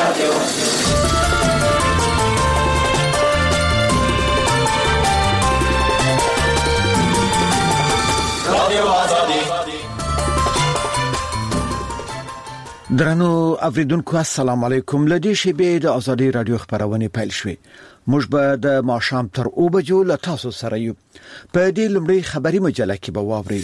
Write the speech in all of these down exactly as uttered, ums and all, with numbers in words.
رادیو رادیو آزادی. درنو اوریدونکو السلام علیکم. لدی شبې د ازادي رادیو خبرونه پیل شوې. موږ به د ماښام تر او بجو له تاسو سره یو. په دې لومړی خبري مجله کې به واوري.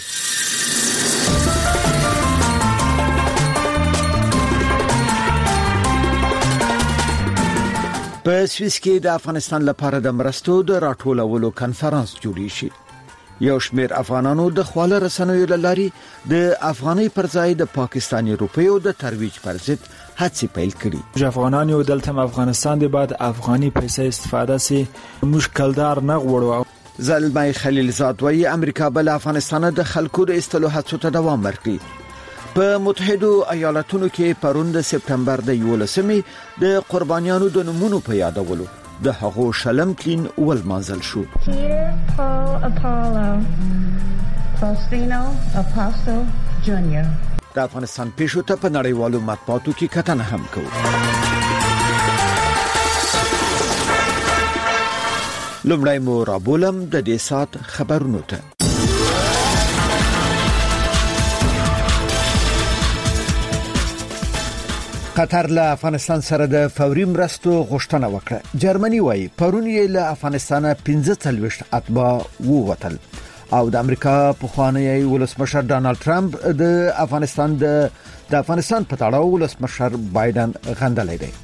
په سویس کې د افغانستان لپاره د مرستو د راټولولو کانفرنس جوړی شي. یو شمېر افغانانو د خواله رسنیو لاري د افغاني پر ځای د پاکستاني روپیو د ترویج پر ضد هڅې پیل کړي. افغانان یو دلته افغانستان دی بعد افغاني پیسې استفاده سي مشکلدار نه غوړو. زلمي خلیلزاد وايي امریکا بل افغانستان د خلکو د استلو هڅو ته دوام ورکړي. په متحده ایالاتونو کې پرون د سپتمبر د یولسمې د قربانیانو د نمونو په یادولو د هغو شلم کلین ول منزل شو. د افغانستان پیشو ته په نړیوالو مطبوعاتو کې کتنه هم کوي. لومړی مو رابولم د دې سات خبرونو ته. قطر له افغانستان سره د فوري مرستو غوښتنه وکړه. جرمني وايي پرون یې له افغانستان پنځه څلوېښت اتباع ووتل او د امریکا پخوانی ولسمشر ډانلډ ټرمپ د افغانستان د د افغانستان په تړاو ولسمشر بایدن غندلې دی.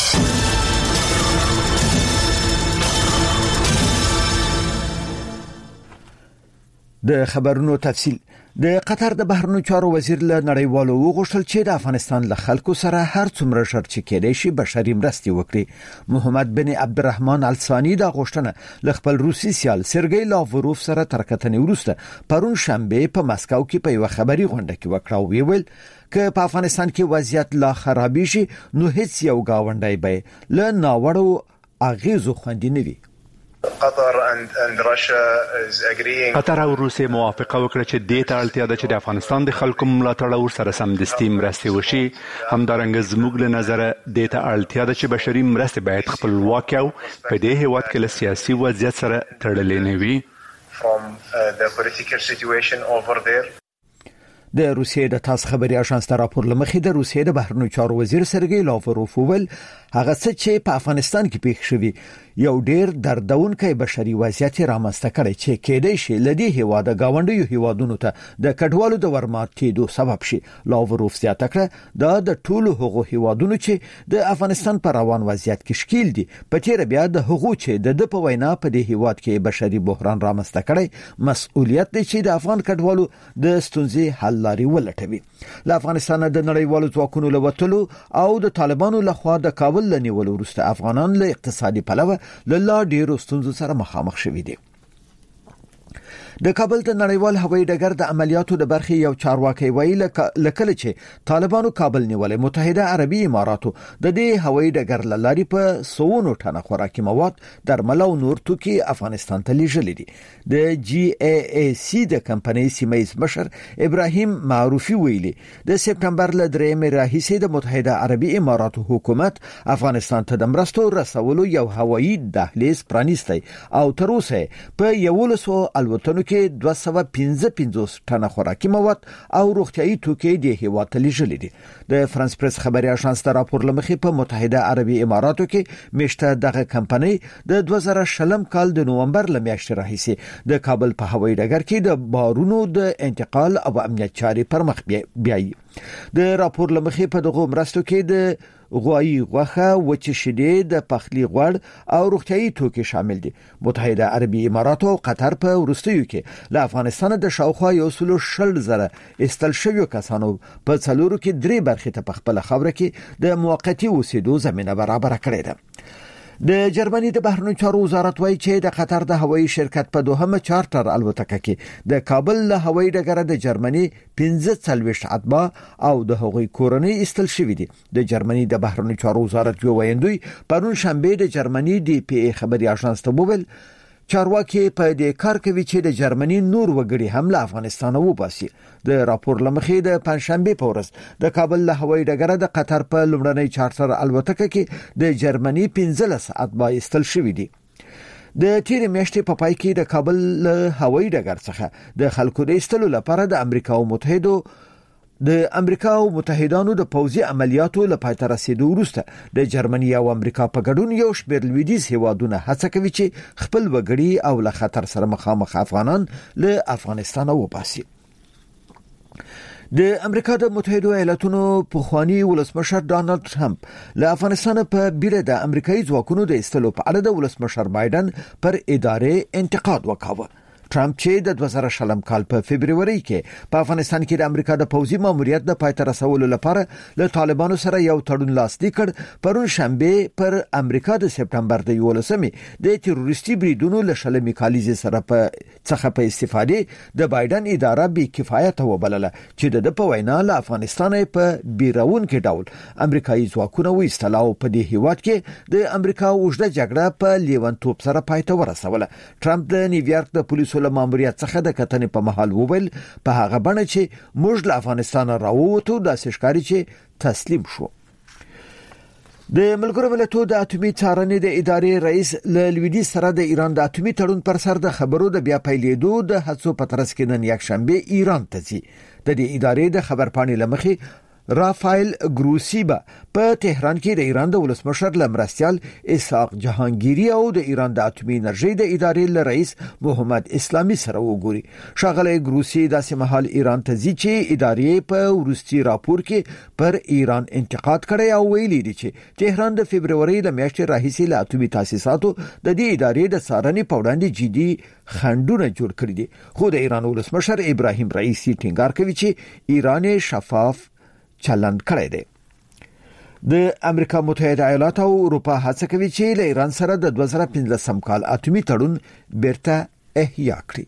د خبرونو تفصیل. د قطر د بهرنیو چارو وزیر له نړیوالو وغوښتل چې د افغانستان له خلکو سره هر څومره ژر چې کېدای شي بشري مرستې وکړي. محمد بن عبدالرحمن الثاني د غوښتنه له خپل روسي سیال سرګی لاوروف سره تر کتنې وروسته پرون شنبه په مسکو کې په یو خبري غونډه کې وکړه او ویل که په افغانستان کې وضعیت لا خرابې شي نو هیڅ یو گاونډی به له ناوړو اغیزو خوندې نه وي. قطر and and Russia is agreeing. قطر او روسیه موافقه وکړه چې د ته اړتیا ده چې د افغانستان د خلکو ملاتړ او سره سمدستي مرستې وشي. همدارنګه زموږ له نظره د ته اړتیا ده چې بشري مرستې باید خپلواک او په دې هیواد کې له سیاسي وضعیت سره تړلې نه وي. From uh, the political situation over there. د روسیې د تاس خبري اژانس راپور لمخې د روسیې د بهرنیو چارو وزیر سرګی لاوروف ول هغه څه چې په افغانستان کې پیښ شوی یو ډیر دردونکې بشري وضعیت رامنځته کړي چې کېدای شي لدی هیواده گاونډیو هیوادونو ته د کډوالو د ورماتېدو سبب شي. لاوروف زیاته کړه دا د ټولو هغو هیوادونو چې د افغانستان پر روان وضعیت کې شکیل دي په تیر بیا د هغو چې د په وینا په دې هیواد کې بشري بحران رامنځته کړي مسؤلیت دی چې د افغان کډوالو د ستونزې حل لاري ولټوي. له افغانستان د نړیوالو ځواکونو لوتلو او د طالبانو لخوا د کابل لنیولو وروسته افغانان له اقتصادي پلوه له لا ډیرو ستونزو سره مخامخ شوي دي. د کابل د نړیوال هوایي ډګر د عملیاتو د برخې یو چارواکي ویل لکه چې طالبانو کابل نیولې متحده عربي اماراتو د دې هوایي ډګر لاري په سونو ټنه خوراکي مواد درمل او نور توکي افغانستان ته لیږلي دي. د جی ای ای سی د کمپنۍ سیمایز مشر ابراهیم معروفي ویلي د سپتمبر ل درېمې راهیسې د متحده عربي اماراتو حکومت افغانستان ته د مرستو رسولو یو هوایي دهلیز پرانیستی او تر اوسه په یولسو الوتنو کې دوه سوه پنځه پنځوس ټنه خوراکي مواد او روغتيایي توکي د هیواد ته لیږلي دي. د فرانس پریس خبري اژانس راپور لمخې په متحده عربي اماراتو کې مشته دغه کمپنۍ د دوه زره شلم کال د نومبر ل میاشتې راهیسې د کابل په هوایي ډګر کې د بارونو د انتقال او امنیت چاري پر مخ بیایي. د راپور لمخې په دغه مرستو کې د غوایی غوخه وچه شیدې د پخلی غوړ او روغتيایي توکي شامل دي. متحده عربي امارات او قطر په وروستیو کې له افغانستان د شاوخوا یو سلو شل زره استل شویو کسانو په څلورو کې درې برخې ته په خپل خبره کې د موقتی اوسېدو زمينه برابر کړې ده. د جرمني د بهرنیو چارو وزارت وایي چې د قطر د هوایي شرکت په دوهمه چارټر الوتکه کې د کابل له هوایي ډګر د جرمني پنځه څلوېښت اتباع او د هغوی کورنۍ استل شوې دي. د جرمني د بهرنیو چارو وزارت یو ویندوی پرون شنبه د جرمني دی پی ای خبري اژانس ته وویل چارواکي په دې کار کوي چې د جرمني نور وګړي هم له افغانستان وباسي. د راپور لمخې د پنځشنبه په ورځ د کابل له هوایي ډګره د قطر په لومړنۍ چارټر الوتکه کې د جرمني پنځه ساعت با استل شوې دي. د تیر میاشتې په پای کې د کابل له هوایي ډګر څخه د خلکو د استلو لپاره د امریکا او متحدو د امریکا او متحدانو د پوځي عملیاتو لپاره رسیدو وروسته د جرمني او امریکا په ګډون یو شمېر لویدیځ هیوادونه هڅه کوي چې خپل وګړي او له خطر سره مخامخ افغانان له افغانستان وباسي. د امریکا د متحده ایالاتونو پخوانی ولسمشر ډانلډ ټرمپ له افغانستان په بیره د امریکایي ځواکونو د استلو په اړه د ولسمشر بایدن پر ادارې انتقاد وکاوه. ټرمپ چې د دوه زره شلم کال په فبرवरी کې په افغانستان کې د امریکا د پوځي ماموریت د پای ته رسولو لپاره له طالبانو سره یو تړون لاسلیک کړ، پرون شنبه پر امریکا د سپټمبر د یولسمې د تروریستي بریدونو له شلمې کالیزې سره په څخه په استفاده د بایدن اداره بې کفایت وبلله چې د په وینا له افغانستان په بیرون کې ډول امریکایي ځواکونه وایستل او په دې هیواد کې د امریکا اوږده جګړه په لیونتوب سره پای ته ورسوله. ټرمپ د نیویارک د پولیسو له ماموریت څخه د کتنې په محل وویل په هغه بڼه چې موږ له افغانستان راووتو داسې ښکاري چې تسلیم شو. د ملګرو ملتونو د اټومي څارنې د ادارې رئیس له لویدیځ سره د ایران د اټومي تړون پر سر د خبرو د بیا پیلېدو د هڅو په ترڅ کې نن یک شنبه ایران ته ځي. د دې ادارې د خبرپاڼې لمخې رافایل ګروسی با په تهران کې د ایران د ولسمشر لمرستیال اسحاق جهانگیری او د ایران د اټومي انرژي د ادارې له رئیس محمد اسلامي سره وګوري. شاغله ګروسی د سیمهال ایران ته ځي چې ادارې په ورستي راپور کې پر ایران انتقاد کړی او ویلي دي چې تهران د فبرवरी د میاشتې راهیسې له اټومي تاسیساتو د دې ادارې د څارنې په وړاندې جدي خنډونه جوړ کړی دي. خو د ایران ولسمشر ابراهیم رئیسی ټینګار کوي چې ایران شفاف چلند کړی دی. د امریکا متحده ایالات او اروپا هڅه کوي چې له ایران سره د دوه زره پنځلسم کال اټومي تړون بیرته احیا کړي.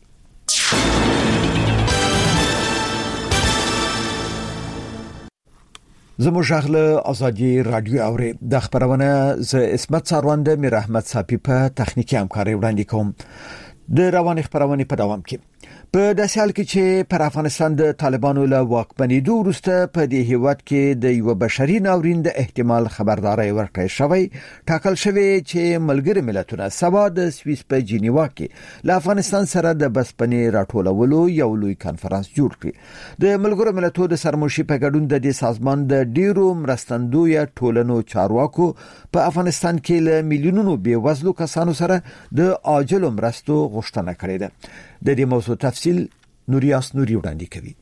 زموږ غږ ازادي رادیو اوري د خبرونه ز اسمت سروند میر احمد صافي په تخنیکی همکاري وړاندې کوم. د روان خبرونه په دوام کې په داسې حال کې چې پر افغانستان د طالبانو له واکمنېدو وروسته په دې هیواد کې د یو بشري ناورین د احتمال خبرداري ورکړې شوې، ټاکل شوی چې ملګری ملتونه سبا د سویس په جنیوا کې له افغانستان سره د بسپنې راټولولو یو لوی کانفرنس جوړ کړي. د ملګرو ملتونو د سرمشي په ګډون د دې سازمان د ډیرو مرستندوی ټولنو چارواکو په افغانستان کې له میلیونونو بیوزلو کسانو سره د عاجل مرستو غوښتنه کړې ده. د دې موضوع تفصیل نوریاس نوري وړاندې کوي.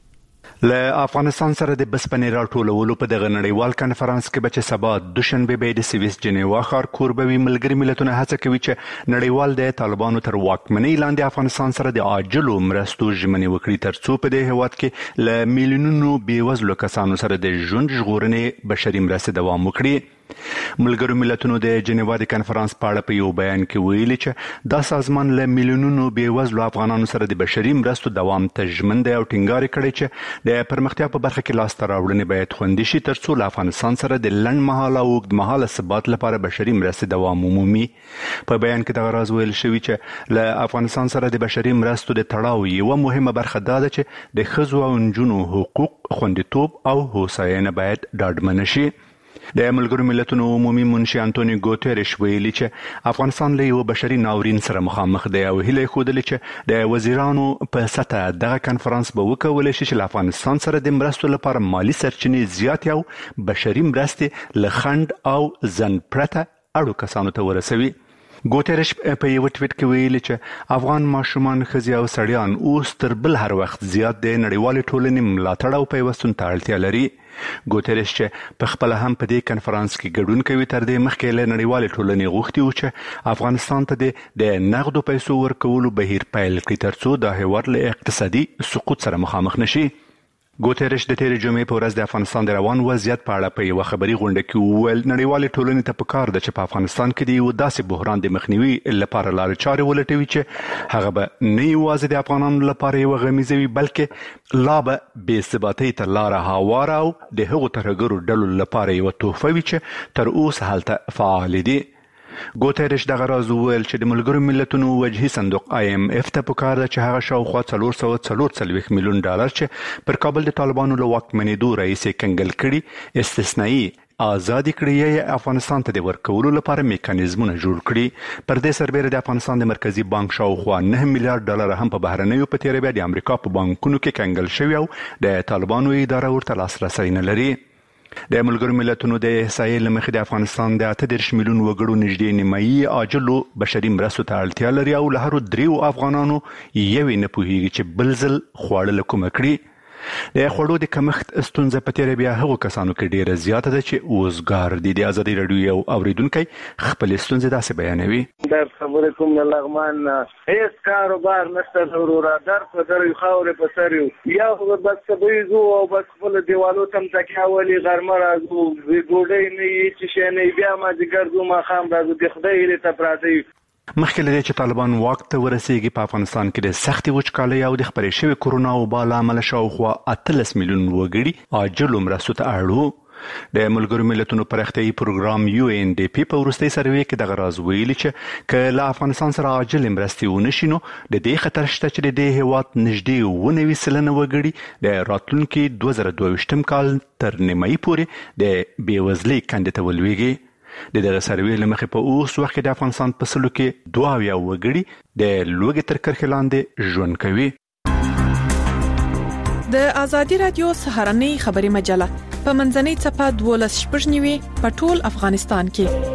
له افغانستان سره د بسپنې راټولولو په دغه نړیوال کانفرنس کې به سبا دوشنبه به د سویس جنیوا ښار کوربوي ملګری ملتونه هڅه کوي چې نړیوال د طالبانو تر واکمنۍ لاندې افغانستان سره د عاجلو مرستو ژمنې وکړي ترڅو په دې هیواد کې له میلیونونو بیوزلو کسانو سره د ژوند ژغورنې بشري مرستې دوام وکړي. ملګرو ملتونو د جنیوا د کانفرنس په اړه په یو بیان کې ویلي چې دا سازمان له میلیونونو بیوزلو افغانانو سره د بشري مرستو دوام ته ژمن دی او ټینګار کړی چې د پرمختیا په برخه کې لاس ته راوړنې باید خوندي شي ترڅو له افغانستان سره د لنډ مهاله او اوږد مهاله ثبات لپاره بشري مرستې دوام ومومي. په بیان کې دغه راز ویل شوی چې له افغانستان سره د بشري مرستو د تړاو یوه مهمه برخه دا ده چې د ښځو او نجونو حقوق خوندیتوب او هوساینه باید ډاډمنه شي. د ملګرو ملتونو عمومي منشي انټونی ګوتریش ویلي چې افغانستان له یو بشري ناورین سره مخامخ دی او هیله خوده چې د وزیرانو په سطح دغه کانفرنس به وکولای شي چې افغانستان سره د مرستو لپاره مالی سرچینې زیات او بشري مرستې له خند او ځن پرته اړو کسانو ته ورسوي. ګوتریش په یو ټویټ کې ویلي چې افغان ماشومان ښځې او سړیان اوس تر بل هر وخت زیات د نړیوالې ټولنې ملاتړ او پیوستون ته اړتیا لري. ګوتریش چې په خپل هم په دې کانفرنس کې ګډون کوي تر دې مخکې له نړیوالې ټولنې غوښتي و چې افغانستان ته د نغدو پیسو ورکولو بهیر پیل کړي ترڅو د هیواد له اقتصادي سقوط سره مخامخ نشي. ګوتریش د تیرې جمعې په ورځ د افغانستان د روان وضعیت په اړه په یوه خبري غونډه کې وویل نړیوالې ټولنې ته پکار ده چې په افغانستان کې د یو داسې بحران د مخنیوي لپاره لارې چارې ولټوي چې هغه به نه یوازې د افغانانو لپاره یوه غمیزه وي بلکې لا به بې ثباتۍ ته لاره هواره او د هغو ترهګرو ډلو لپاره یوه تحفه وي چې تر اوسه هلته فعالې دي. ګوتریش دغه راز وویل چې د ملګرو ملتونو وجهي صندوق آی ایم اف ته پکار ده چې هغه شاوخوا څلور سوه څلور څلوېښت میلیون ډالر چې پر کابل د طالبانو له واکمنېدو راهیسې کنګل کړي استثنایی آزادي کړی یا افغانستان ته د ورکولو لپاره میکانیزمونه جوړ کړي. پر دې سربېره د افغانستان د مرکزی بانک شاوخوا نه میلیارډ ډالر هم په بهرنیو په تیره بیا د امریکا په بانکونو کې کنګل شوی او د طالبانو اداره ورته لاسرسی نه لري. د ملګرو ملتونو د احصایې له مخې د افغانستان د اته دېرش میلیون وګړو نږدې نیمایي عاجلو بشري مرستو ته اړتیا لري او له هرو دریو افغانانو یوې نه پوهیږي چې بل ځل خواړه له کومه کړي. د خوړو د کمښت ستونزه په تیره بیا هغو کسانو کې ډیره زیاته ده چې وزګار دي. د ازادي راډیو یو اوریدونکی خپل ستونزې داسې بیانوي. در خبرې کوم د لغمان هیڅ کاروبار نشته ضروره در په در خاورې په سر یو بس سبیزو او بس خپل دیوالو تم تکیا ولی غرمه راځو ګوډۍ نه یې چې شي نه بیا ما د ګرځو ما خام راځو د خدای لري ته پراته. مخکې له دې چې طالبان واک ته ورسیږي په افغانستان کې د سختې وچکالۍ او د خپرې شوې کرونا وبا له امله شاوخوا اتلس میلیون وګړي عاجلو مرستو ته اړ وو. د ملګرو ملتونو پراختیایي پروګرام یو ان ډي پی په وروستۍ سروې کې دغه راز ویلي چې که له افغانستان سره عاجل مرستې ونه شي نو د دې خطر شته چې د دې هېواد نږدې اووه نوي سلنه وګړي د راتلونکي دوه زره دوه ویشتم کال تر نیمایي پورې د بېوزلۍ کندې ته ولویږي. د دغه سروې له مخې په اوس وخت کې د افغانستان په سلو کې دوه اویا وګړي د لوږې تر کرښې لاندې ژوند کوي. د ازادي راډیو سهارنۍ خبري مجله په منځنۍ څپه دولس شپږ نیوي په ټول افغانستان کې.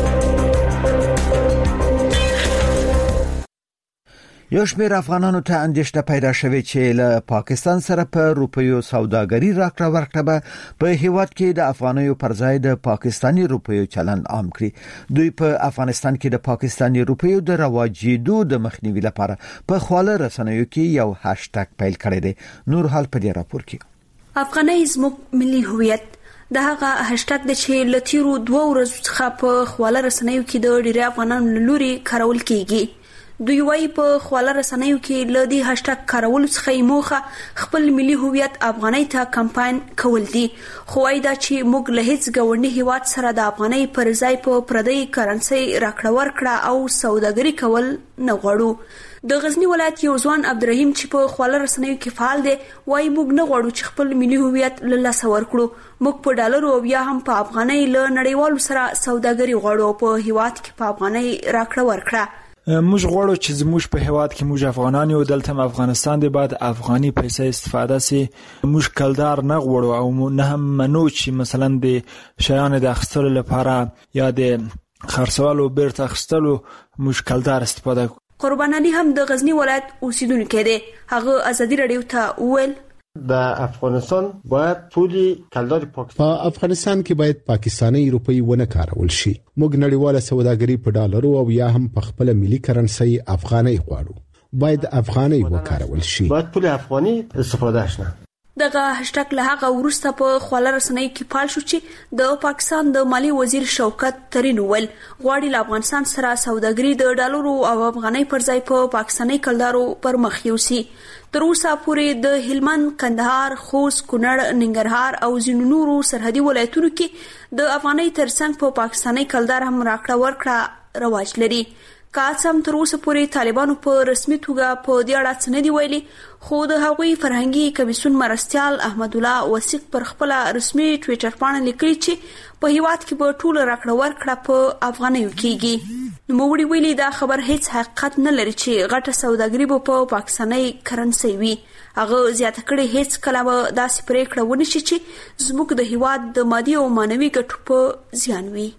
یو شمېر افغانانو ته اندېښنه پیدا شوې چې له پاکستان سره په روپیو سوداګري راکړه ورکړه به په هیواد کې د افغانیو پر ځای د پاکستاني روپیو چلن عام کړي. دوی په افغانستان کې د پاکستاني روپیو د رواجېدو د مخنیوي لپاره په خواله رسنیو کې یو هاشټګ پیل کړی دی. نور حال په دې راپور کې افغانۍ زموږ ملي هویت د هغه هاشټګ د چې لتیرو دوه ورځې څخه په خواله رسنیو کې د ډیری افغانانو لوري کارول کیږي. دوی وايي په خواله رسنیو کې ل دې هاشټګ کارول څخه موخه خپل ملي هویت افغانۍ ته کمپاین کول دي. خو وايي دا چې موږ له هیڅ ګاونډي هیواد سره د افغانۍ پر ځای په پردي کرنسي راکړه ورکړه او سوداګري کول نه غواړو. د غزنی ولایت یو ځوان عبدالرحیم چې په خواله رسنیو کې فعال دی وايي موږ نه غواړو چې خپل ملي هویت له لاسه ورکړو. موږ په ډالرو او یا هم په افغانۍ له نړیوالو سره سوداګري غواړو. په هیواد کې په افغانۍ راکړه ورکړه. موږ غواړو چې زموږ په هیواد کې موږ افغانان یو دلته افغانستان دی بعد افغاني پیسې استفاده سي. موږ کلدار نه غواړو او نه هم منو چې مثلا د شیان د اخیستلو لپاره یا د خرڅولو بیرته اخیستلو موږ کلدار استفاده کوو. قربان علي هم د غزنی ولایت اوسیدونکی دی. هغه ازادي راډیو ته وویل در افغانستان باید پولی کلدار پاکستان په افغانستان کې باید پاکستاني روپی ونه کارول شي. موږ نړیواله سوداګري په ډالرو او یا هم په خپل ملي کرنسي افغانۍ غواړو. باید افغانۍ وکارول شي. باید پولی افغاني استفاده شنه. دغه هاشټګ له هغه وروسته په خواله رسنیو کې فعال شو چې د پاکستان د مالی وزیر شوکت ترین ول غواړي له افغانستان سره سوداګري د ډالرو او افغانۍ پر ځای په پاکستاني کلدارو پر مخ یوسي. تر اوسه پورې د هلمند، کندهار، خوست، کونړ، ننګرهار او ځینو نورو سرحدي ولایتونو کې د افغانۍ ترڅنګ په پاکستاني کلدار هم راکړه ورکړه رواج لري. کاسم تر اوسه پورې طالبانو په رسمي توګه په دې اړه څه نه دی ویلي. خو د هغوی فرهنګي کمیسیون مرستیال احمد الله وثیق پر خپل رسمي ټوئیټر باندې لیکلي چې په هیواد کې به ټول راکړه ورکړه په افغانیو کېږي. نوموړي ویلي دا خبر هیڅ حقیقت نه لري چې غټه سوداګري به په پاکستاني کرنسي وي. هغه زیاته کړي هیڅ کله به داسې پریکړه ونه شي چې زموږ د هیواد د مادي او مانوي ګټو په زیان وي.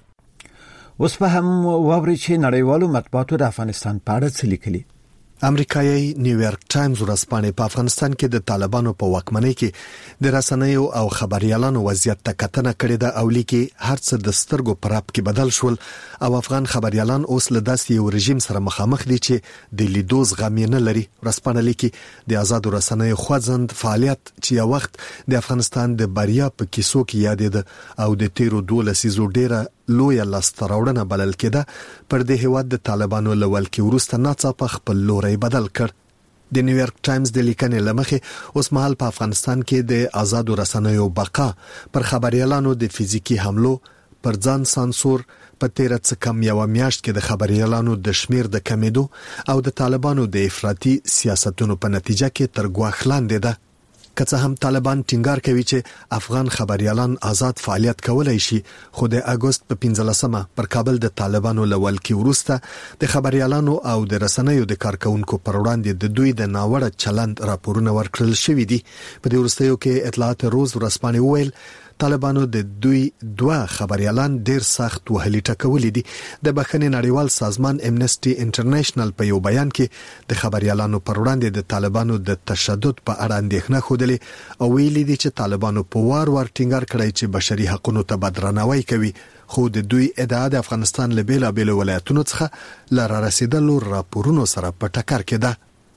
اوس په هم واوري چې نړیوالو مطبوعاتو د افغانستان په اړه څه لیکلي. امریکایي نیویارک ټایمز ورځپاڼې په افغانستان کې د طالبانو په واکمنۍ کې د رسنیو او خبريالانو وضعیت ته کتنه کړې ده او لیکي هر څه د سترګو پر اپ کې بدل شول او افغان خبريالان اوس له داسې یو رژیم سره مخامخ دي چې د لیدو زغم نه لري. ورځپاڼه لیکي د آزادو رسنیو خوځند فعالیت چې یو وخت د افغانستان د بریا په کیسو کې یادېده او د تیرو دولسیزو ډیره لوی لاستراوړنه بلل کېده پر د هیواد د طالبانو لول کې ورسته ناڅاپه خپل لوري بدل کړ. د نیویارک ټایمز د لیکنې لمخې اوس مهال په افغانستان کې د آزادو رسنیو بقا پر خبريالانو د فزیکی حملو پر ځان سانسور په تیر څه کم یو میاشت کې د خبريالانو د شمیر د کمیدو او د طالبانو د افراطي سیاستونو په نتیجه کې تر ګواښ لاندې ده. که څه هم طالبان ټینګار کوي چې افغان خبريالان آزاد فعالیت کولای شي، خو د اگست په پنځلسمه پر کابل د طالبانو لول کې ورسته د خبريالانو او د رسنیو د کارکونکو پر وړاندې د دوی د ناوړه چلند راپورونه ورکړل شوې دي. په دې ورستیو کې اطلاعات روز ورځپاڼې وویل طالبانو د دوی دوه خبريالان ډیر سخت وهلي ټکولې دي. د بخښنې نړیوال سازمان امنسټي انټرنیشنل په یو بیان کې د خبريالانو پر وړاندې د طالبانو د تشدد په اړه اندېښنه خوده او ویلي دي چې طالبانو په وار وار ټینګار کړی چې بشري حقوقو ته بدرناوی کوي، خو د دوی ادعا د افغانستان له بیلابېلو ولایتونو څخه لاره رسیدلو راپورونو سره په ټکر کې ده.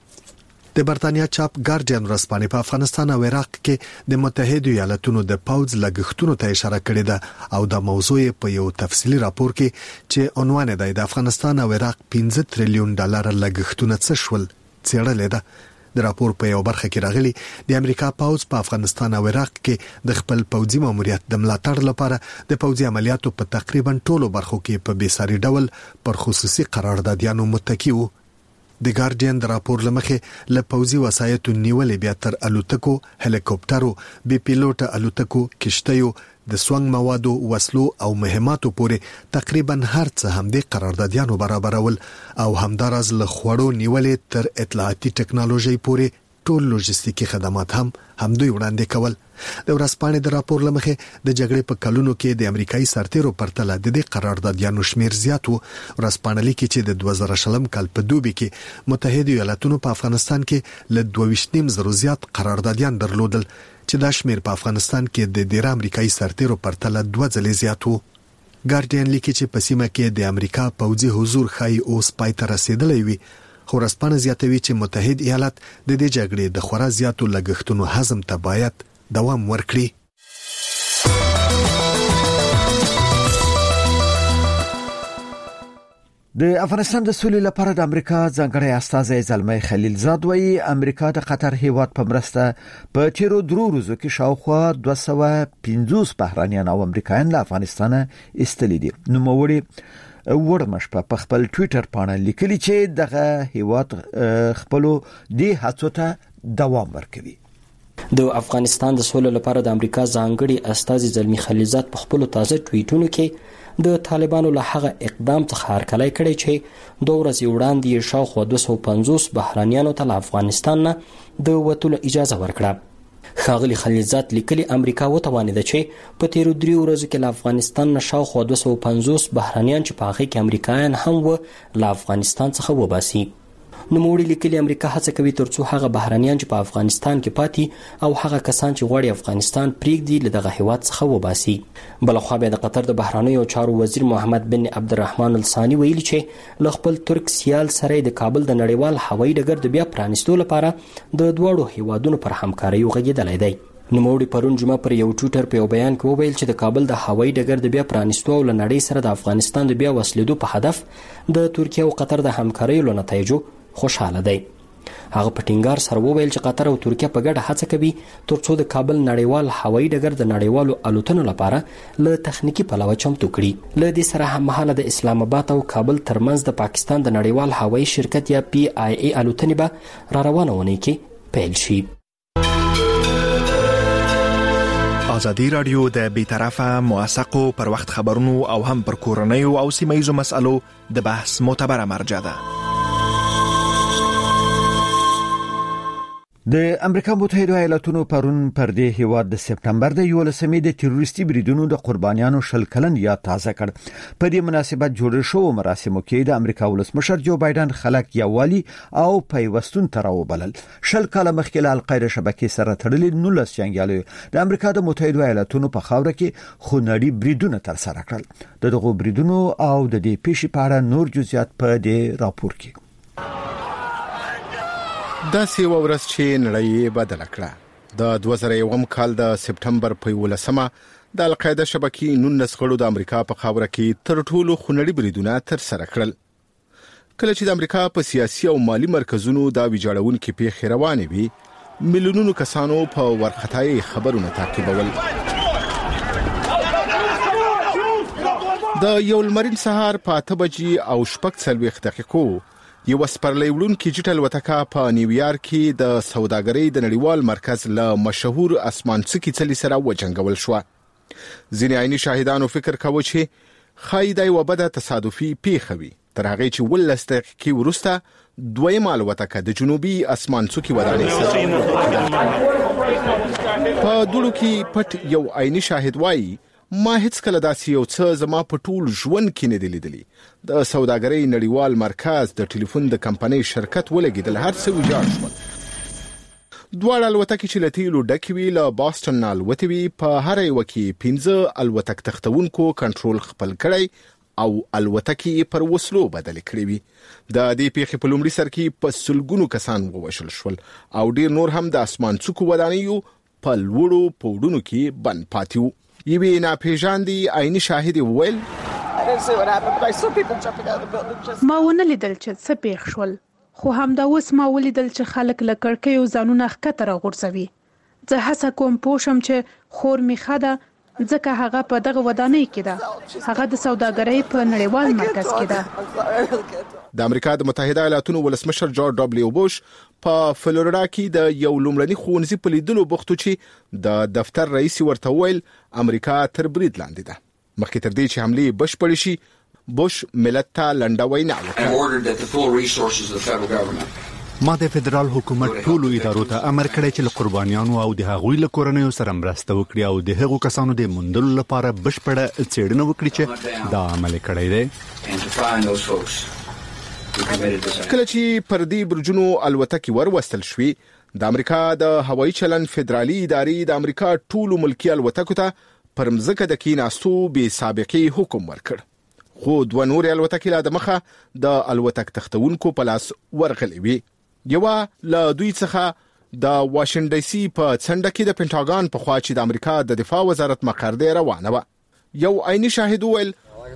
د برتانیا چاپ ګارډین ورځپاڼې په افغانستان او عراق کې د متحده ایالاتونو د پوځ لګښتونو ته اشاره کړې ده او د موضوع په یو تفصیلی راپور کې چې عنوان دی د افغانستان او عراق پنځه تریلیون ډالر لګښتونه څه شول څېړلې ده. د راپور په یو برخه کې راغلي د امریکا پوځ په افغانستان او عراق کې د خپل پوځي ماموریت د ملاتړ لپاره د پوځي عملیاتو په تقریبا ټولو برخو کې په بیساري ډول پر خصوصي قراردادیانو متکی وو. د ګارډین د راپور لمخې له پوځي وسایتو نیولې بیا تر الوتکو، هلیکوپټرو، بي پیلوټ الوتکو، کشتیو، د سونګ موادو، وسلو او مهماتو پورې تقریبا هر څه هم د قراردادیانو برابرول او همدارز له خوړو نیولې تر اطلاعاتي ټکنالوژي پورې ټول لوجستیکي خدمات هم هم دوی وړاندې کول. د ورځپاڼې د راپور لمخې د جګړې په کلونو کې د امریکایي سرتیرو پرتله د دې قراردادیانو شمیر زیات وو. ورځپاڼه لیکي چې د دوه زره شلم کال په دوبي کې متحده ایالاتونو په افغانستان کې له دوه ویشت نیم زرو زیات قراردادیان درلودل چې دا شمیر په افغانستان کې د ډیر امریکایي سرتیرو پرتله دوه ځلې زیات وو. ګارډین لیکي چې په سیمه کې د امریکا پوځي حضور خای اوس پای ته رسیدلی وي، خو ورځپاڼه زیاتوي چې متحد ایالات د دې جګړې د خورا زیاتو لګښتونو هضم ته باید دوام ورکړي. د افغانستان د سولې لپاره د امریکا ځانګړی استازی زلمي خلیلزاد وایي امریکا د قطر هیواد په مرسته په تیرو درو ورځو کې شاوخوا دوه سوه پنځوس بهرانيان او امریکایان له افغانستان ایستلي دي. نو موړي ورمش په خپل ټوئیټر باندې لیکلي چې دغه هیواد خپل دی هڅو ته دوام ورکوي. د افغانستان د سولې لپاره د امریکا ځانګړي استازي زلمي خلیلزاد په خپل تازه ټویټونو کې د طالبانو له هغه اقدام څخه هرکلی کړی چې دوه ورځې وړاندې شاوخوا دوه سوه پنځوس بهرانيانو ته له افغانستان نه د وتلو اجازه ورکړه. ښاغلي خلیلزاد لیکلي امریکا وتوانیده چې په تیرو دریو ورځو کې له افغانستان نه شاوخوا دوه سوه پنځوس بهرانيان چې په هغې کې امریکایان هم و له افغانستان څخه وباسي. نوموړي لیکلي امریکا هڅه کوي ترڅو هغه بهرانيان چې په افغانستان کې پاتې او هغه کسان چې غواړي افغانستان پریږدي له دغه هیواد څخه وباسي. بلخوا بیا د قطر د بهرنیو چارو وزیر محمد بن عبدالرحمن الثاني ویلي چې له خپل ترک سیال سره د کابل د نړیوال هوایي ډګر د بیا پرانیستو لپاره د دواړو هیوادونو پر همکارۍ غږېدلی دی. نوموړي پرون جمعه پر یو ټویټر په یو بیان کې وویل چې د کابل د هوایي ډګر د بیا پرانیستو او له نړۍ سره د افغانستان د بیا وصلېدو په هدف د ترکیه او قطر د همکاریو له نتایجو خوشاله دی. هغه په ټینګار سره وویل چې قطر او ترکیه په ګډه هڅه کوي ترڅو د کابل نړیوال هوایي ډګر د نړیوالو الوتنو لپاره له تخنیکی پلوه چمتو کړي. له دې سره هممهاله د اسلام آباد او کابل ترمنځ د پاکستان د نړیوال هوایي شرکت یا پی آی ای الوتنې به را روانه ونې کې پیل شي. ازادي رادیو د بیطرفه موثقو پر وخت خبرونو او هم پر کورنیو او سیمه‌ییزو مسألو د بحث معتبره مرجع ده. د امریکا متحده ایالاتونو پرون پر دې هیواد د سپتمبر د یولسمې د تروریستي بریدونو د قربانیانو شل کلن یاد تازه کړ. په دې مناسبت جوړ شوو مراسمو کې د امریکا ولسمشر جو بایدن خلک یووالي او پیوستون تر وبلل. شل کاله مخکې له القاعده شبکې سره تړلې نولس جنګیالو د امریکا د متحده ایالاتونو په خاوره کې خونړي بریدونه تر سره کړل. دغه بریدونو او د دې پیښې په اړه نور جزئیات په دې راپور کې. دا سی ورځ چې نړۍ بدل کړه د دوه زره یو کال د سپتمبر په ولسمه د القاعده شبکې نولس غړو د امریکا په خاوره کې تر ټولو خونړي بریدونه تر سره کړل. کله چې د امریکا په سیاسي او مالی مرکزونو دا ویجاړونکې پیښې روانې وي میلیونونو کسانو په ورختای خبرونه تعقیبول. د یو لمرین سهار په اته بجې او شپږ څلوېښت دقیقو یو سپرلی وړونکي جټ الوتکه په نیویارک کې د سوداګرۍ د نړیوال مرکز له مشهور اسمانڅکي څلي سره وجنګول شو. ځینې عیني شاهدانو فکر کاوه چې ښایي دا یوه بده تصادفي پیښه وي، تر هغې چې ولس دقیقې وروسته دویمه الوتکه د جنوبي اسمانڅکي ودانۍ سره په دوړو کې پټ یو عیني شاهد وایي ما هیڅ کله داسې یو څه زما په ټول ژوند کې نه دی لیدلی. د سوداګرۍ نړیوال مرکز د ټلیفون د کمپنۍ شرکت ولګېدل، هر څه ویجاړ شول. دواړه الوتکې چې له تیلو ډکې وي له باستون نه الوتې وي. په هر یوه کې پنځه الوتک تختونکو کنټرول خپل کړی او الوتکې پر وسلو بدلې کړې وي. د دې پیښې په لومړي سر کې په سلګونو کسان ووژل شول او ډیر نور هم د اسمانڅکو ودانیو په لوړو پوړونو کې بند پاتې وو. یوې ناپېژاندې عیني شاهد وویل ما ونه لیدل چې څه پیښ شول، خو همدا اوس ما ولیدل چې خلک له کړکیو ځانونه ښکته راغورځوي. زه هڅه کوم پوه شم چې خور مې ښه ده، ځکه هغه په دغه ودانۍ کې ده، هغه د سوداګرۍ په نړیوال مرکز کې ده. د امریکا د متحده ایالاتونو ولسمشر جورج ډبلیو بوش په فلوریدا کې د یو لومړني ښوونځي په لیدلو بوختو چې د دفتر رئیس ورته وویل امریکا تر برید لاندې ده. مخکې تر دې چې حملې بشپړې شي، بوش ملت ته لنډه وینا وکړه. ما د فدرال حکومت ټولو ادارو ته امر کړی چې له قربانیانو او د هغوی له کورنیو سره مرسته وکړي او د هغو کسانو د موندلو لپاره بشپړه څېړنه وکړي چې دا عمل کړی دی. کله چې پر دې برجونو الوتکې وروستل شوې، د امریکا د هوایي چلن فدرالي ادارې د امریکا ټولو ملکي الوتکو ته پر مځکه د کېناستو بې سابقې حکم ورکړ، خو دوه نورې الوتکې لا د مخه د الوتک تختونکو په لاس ورغلې وې. یوه له دوی څخه د واشنګټن ډي سي په څنډه کې د پینټاګان په خوا چې د امریکا د دفاع وزارت مقر دی روانه وه. یو عیني شاهد وویل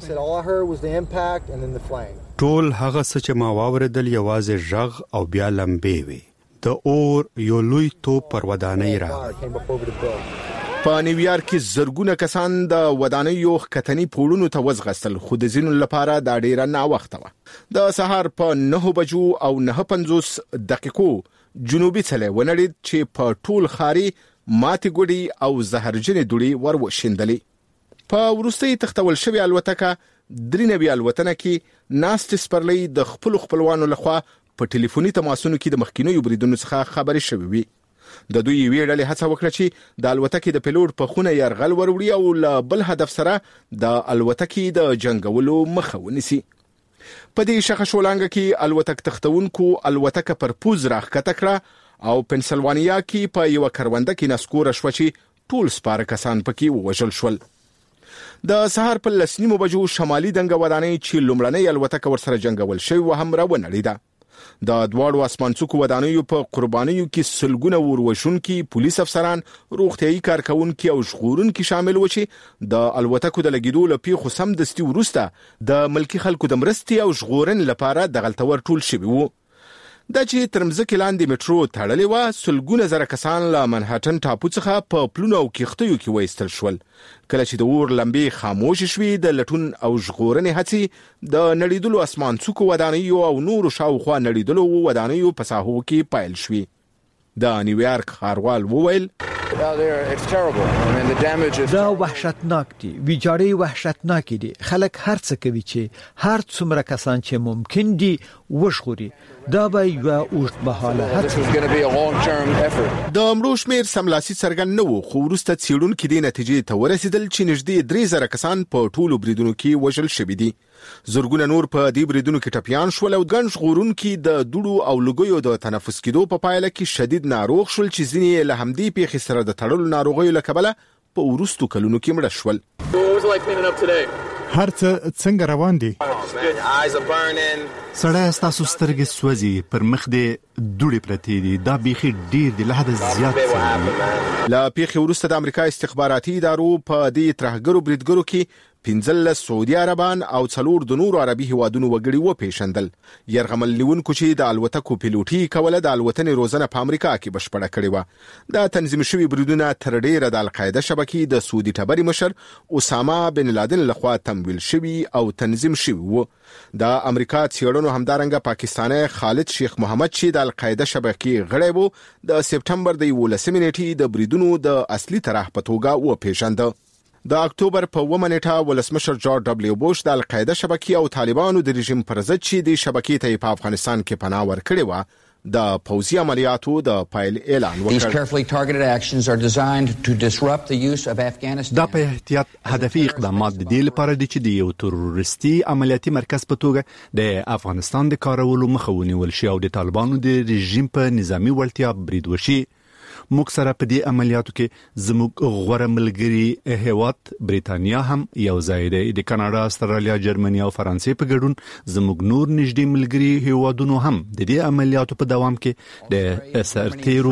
ټول هغه څه چې ما واوریدل یوازې غږ او بیا لمبې وي. د اور یو لوی توپ پر ودانۍ راغی. په نیویارک کې زرګونه کسان د ودانیو ښکتني پوړونو ته وځغستل، خو د ځینو لپاره دا ډیره ناوخته وه. د سهار په نهو بجو او نهه پنځوس دقیقو جنوبي څلی ونړید چې په ټول ښاري ماتې ګوډې او زهرجنې دوړې ور وشیندلې. په وروستۍ تختول شوې الوتکه درې نوي الوتنه کې ناست سپرلی د خپلو خپلوانو لخوا په ټلیفوني تماسونو کې د مخکینیو بریدونو څخه خبرې شوې وي. د دوی یوې ډلې هڅه وکړه چې د الوتکې د پیلوټ په خونه یرغل وروړي او له بل هدف سره د الوتکې د جنګولو مخه ونیسي. په دې شخه شولانګه کې الوتک تختونکو الوتکه پر پوز راښکته کړه او پنسلوانیا کې په یو کرونده کې نسکوره شو چې ټول سپاره کسان پکې ووژل شول. د سهار په لس نیمو بجو شمالي دنګه ودانۍ چې لومړنۍ الوتکه ورسره جنګول شوې وه هم راونړېده. د دواړو اسمانڅکو ودانیو په قربانیو کې سلګونه وروژونکي، پولیس افسران، روغتیايي کارکونکي او ژغورونکي شامل و چې د الوتکو د لګېدو له پیښو سمدستي وروسته د ملکي خلکو د مرستې او ژغورنې لپاره دغلته ورټول شوي وو. دا چې تر مځکې لاندې میټرو تړلې وه، سلګونه زره کسان له منهټن ټاپو څخه په پلونو او کښتیو کې وایستل شول. کله چې د اور لمبې خاموشې شوې، د لټون او ژغورنې هڅې د نړېدلو اسمانڅکو ودانیو او نورو شاوخوا نړېدلو ودانیو په ساحو کې پیل شوې. د نیویارک ښاروال وویل دا وحشتناک دي، ویجاړې وحشتناکې دي. خلک هر څه کوي چې هر څومره کسان چې ممکن دي وژغوري. دا به یو اوږدمهاله هڅه. د مړو شمېر سملاسي څرګند نه و، خو وروسته څېړونکي دې نتیجې ته ورسېدل چې نږدې درې زره کسان په ټولو بریدونو کې وژل شوي دي. زرګونه نور په دې بریدونو کې ټپیان شول او ګڼ ژغورونکي د دوړو او لوګیو د تنفس کېدو په پایله کې شدید ناروغ شول چې ځینې له همدې پیښې سره د تړلو ناروغیو له کبله په وروستو کلونو کې مړه شول. هر څه څنګه روان دي؟ سړی ستاسو سترګې سوځي، پر مخ دې دوړې پرتې دي، دا بیخي ډیر دی، له حده زیات څه. له پیښې وروسته د امریکا استخباراتي ادارو په دې ترهګرو بریدګرو کې پنځل سعودي عربان او څلور د نورو عربي هیوادونو وګړي و پیژندل. يرغمل لیونکو چې د الوتکو پیلوټي کوله د الوتنې روزنه په امریکا کې بشپړه کړې و. دا تنظیم شوی بریدونه تر ډیره د القاعده شبکې د سعودي ټبري مشر اسامه بن لادن لخوا تمویل شوی او تنظیم شوی و. د امریکا څیړنو همدارنګه پاکستاني خالد شیخ محمد چې د القاعده شبکې غړی وو د سپټمبر د یولسمې نیټې د بریدونو د اصلي طرح په توګه و پیژند. د اکتوبر په اوومه نیټه ولسمشر جورج دبليو بوش د القاعده شبکې او طالبانو د رژیم پر ضد چې د شبکې ته په افغانستان کې پناه ورکړې و د پوځي عملیاتو د پایل اعلان وکړ. These carefully targeted actions are designed to disrupt the use of Afghanistan. دا په احتیاط هدفي اقدامات د دې لپاره دي چې د یو تروریستي عملیاتي مرکز په توګه د افغانستان د کارولو مخه ونیول شي او د طالبانو د رژیم په نظامی وړتیا برید وشي. موږ سره په دې عملیاتو کې زموږ غوړه ملګری هیواد بریتانیا هم یو ځای دی. د کاناډا، استرالیا، جرمني او فرانسې په ګډون زموږ نور نږدې ملګری هیوادونو هم د دې عملیاتو په دوام کې د سرتیرو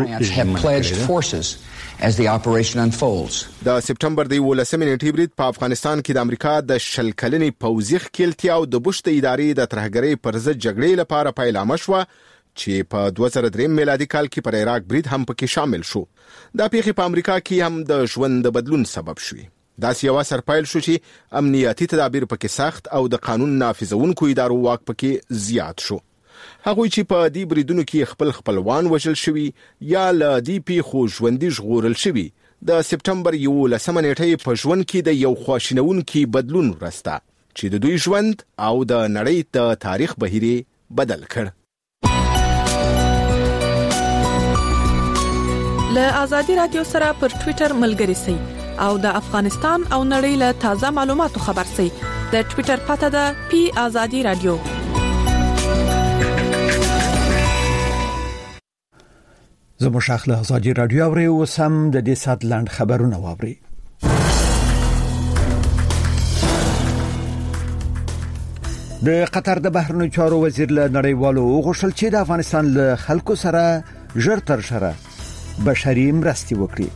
as the operation unfolds. د سپټمبر د ولسمې نیټې برید په افغانستان کې د امریکا د شل کلنې پوځي ښکیلتیا او د بوش د ادارې د ترهګرۍ پر ضد جګړې لپاره پیلامه شوه چې په دوه زره درې میلادي کال کې پر عراق برید هم پکې شامل شو. دا پیښې په امریکا کې هم د ژوند د بدلون سبب شوې. دا یو اثر پایل شو چې امنیتي تدابیر پکې سخت او د قانون نافذونکو ادارو واک پکې زیات شو. هغوی چې په دې بریدونو کې خپل خپلوان وژل شوي یا ل دې پیښو ژوندۍ ژغورل شوي د سپټمبر یولسمه نیټې په ژوند کې د یو خواشینونکي بدلون ورسته چې د دوی ژوند او د نړۍ د تاریخ بهیره بدل کړ. له آزادي رادیو سره پر ټوئیټر ملګري سئ او د افغانستان او نړۍ له تازه معلوماتو خبر سئ. د ټوئیټر پته ده پی آزادي رادیو. زموږ شاخ له آزادي رادیو اوري او سم د دې سات لاند خبرونه واوري. د قطر د بهرنیو چارو وزیر له نړیوالو غوښتل چې د افغانستان له خلکو سره ژر تر ژره بشري مرستې وکړي.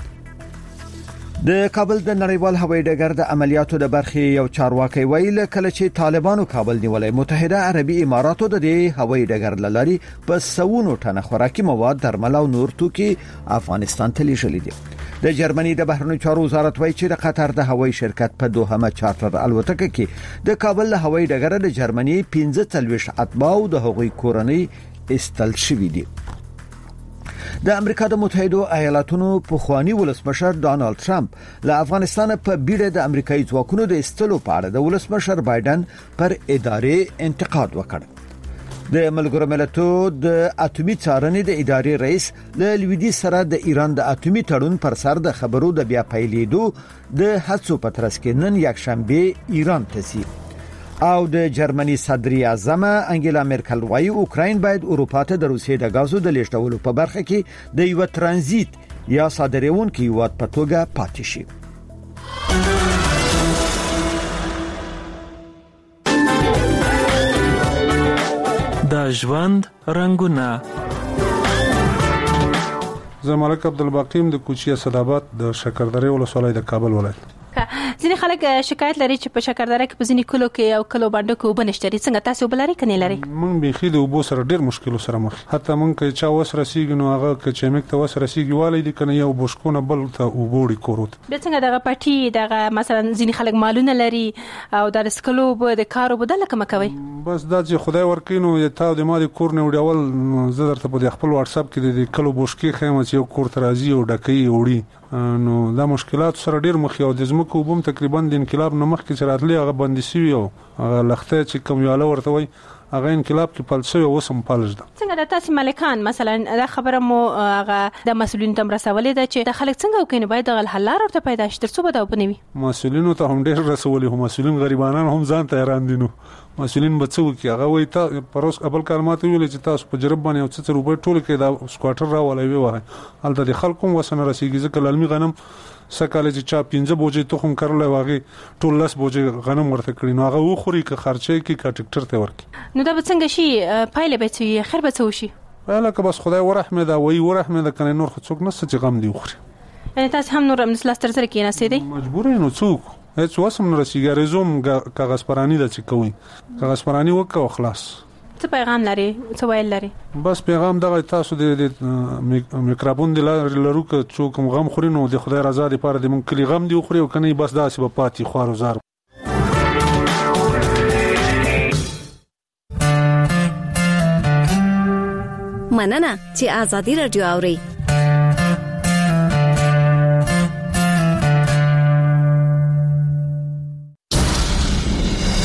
د کابل د نړیوال هوایي ډګر د عملیاتو د برخې یو چارواکي ویل کله چې طالبانو کابل نیولای متحده عربي اماراتو د دې هوایي ډګر لاري په سوونو ټنه خوراکي مواد، درمل او نور توکي افغانستان ته لیږلي دي. د جرمني د بهرنیو چارو وزارت وایي چې د قطر د هوایي شرکت په دوهمه چارټر الوتکه کې د کابل له هوایي ډګر د جرمني پنځه څلوېښت اتباع او د هغوی کورنۍ استل شوي دي. د امریکا د متحده ایالاتونو پخوانی ولسمشر ډانلډ ټرمپ له افغانستان په بیړه د امریکایي ځواکونو د استلو په اړه د ولسمشر بایدن پر ادارې انتقاد وکړ. د ملګرو ملتونو د اټومي څارنې د ادارې رئیس له لویدیځ سره د ایران د اټومي تړون پر سر د خبرو د بیا پیلېدو د هڅو په ترڅ کې نن یکشنبه ایران ته ځي. او د جرمني صدر اعظم انګیلا مرکل وايي اوکراین باید اروپا ته د روسیې د غازو د لیږدولو په برخه کې د یو ترانزیت یا صادرونکو هیواد په توګه پاتې شي. د ژوند رنگونه. زمالک عبدالباقیم د کوچي اسداباد د شکردرې ولسوالۍ د کابل ولایت. ځینې خلک شکایت لري چې په شکردره کې په ځینې کلو کې او کلو باندې کې وبنشتري. څنګه تاسو بلاري کني لري؟ مونږ به خېد وبو سره ډېر مشکل سره مخ. حتی مونږ کې چا وسره سیګ نو هغه کې چې مکته وسره سیګ والي دي کنه یو بشکونه بل ته وبوړي کوروت. د څنګه دغه پټي دغه مثلا ځینې خلک مالونه لري او د رسکلو به د کارو بدل کم کوي. بس دا چې خدای ورکینو تا د ما د کور نه وډول زه درته په خپل واتس اپ کې د کلو بشکي خیمه چې یو کور ترازی او ډکې وړي. نو دا مشکلات سره ډیر مخ یو د زمکو وبم تقریبا د انقلاب نه مخ کې راتلې هغه بندسي یو هغه لخته چې کوم یاله ورته وي هغه انقلاب کې پلسوي او سم پالج ده. څنګه د تاسو مالکان مثلا دا خبره مو هغه د مسولین تم رسولې ده چې د خلک څنګه وکینه باید د حل لار ورته پیدا شي ترڅو به دا وبنوي. مسولینو ته هم ډیر رسولې هم مسولین غریبانان هم ځان ته حیران دي. نو مسولین بچو کې هغه وای ته پروس قبل کلمات ویل چې تاسو په جرب باندې او څه روپې ټول کې دا سکواټر را ولوي وای الته د خلکو وسنه رسیږي ځکه لالمي غنم سکاله چې چا پنځه بوجي تخم کړل واغي ټول لاس بوجي غنم ورته کړی نو هغه و خوري که خرچه کې کا ټریکټر ته ورکی. نو دا به څنګه شي پایله به څه خیر به څه وشي؟ الکه بس خدای ورحمه دا وای ورحمه دا کنه نور څوک نه څه غم دی وخوري. یعنی تاسو هم نور هم لاس تر سره کې نه سي دي مجبور نه څوک هیڅ وسم نه رسیږي رزوم کاغذ پرانی د چې کوي کاغذ پرانی وکاو خلاص. څه پیغام لري څه ویل لري؟ بس پیغام دغه تاسو د میکروفون د لرو که څوک غم خوري نو د خدای رضا لپاره د مونږ کلی غم دی خوري او کني بس داسې به پاتې خوارو زار. مننه چې آزادي رادیو اوري.